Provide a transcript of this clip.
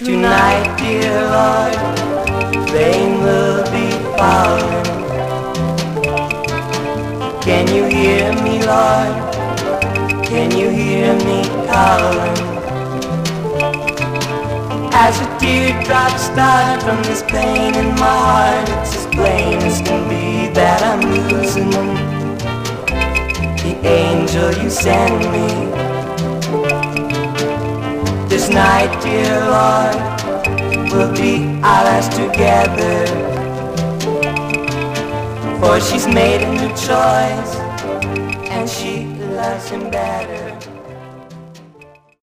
Tonight, dear Lord, rain will be falling. Can you hear me, Lord? Can you hear me calling? As the teardrops start from this pain in my heart, it's as plain as can be that I'm losing the angel you send me. This night, dear Lord, will be our last together, for she's made a new choice and she loves him better.